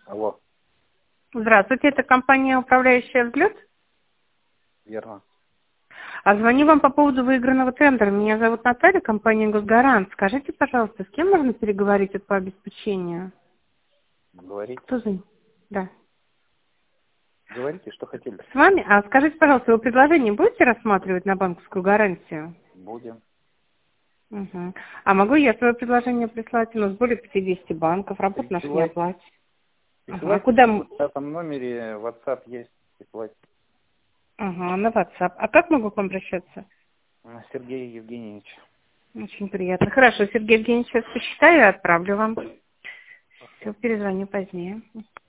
Алло, Здравствуйте, это компания «Управляющая взгляд». верно. Звоню вам по поводу выигранного тендера. Меня зовут Наталья, компания «Госгарант». Скажите, пожалуйста, с кем можно переговорить по обеспечению? Говорите. Кто за... Да. Говорите, что хотели. С вами? Скажите, пожалуйста, вы предложение будете рассматривать на банковскую гарантию? Будем. Угу. Могу я свое предложение прислать? У нас более 50 банков, работа наша не Присылайте. оплачивается. Присылайте. Куда... В этом номере WhatsApp есть. Присылайте. На WhatsApp. Как могу к вам обращаться? Сергей Евгеньевич. Очень приятно. Хорошо, Сергей Евгеньевич, сейчас посчитаю и отправлю вам. Все, перезвоню позднее.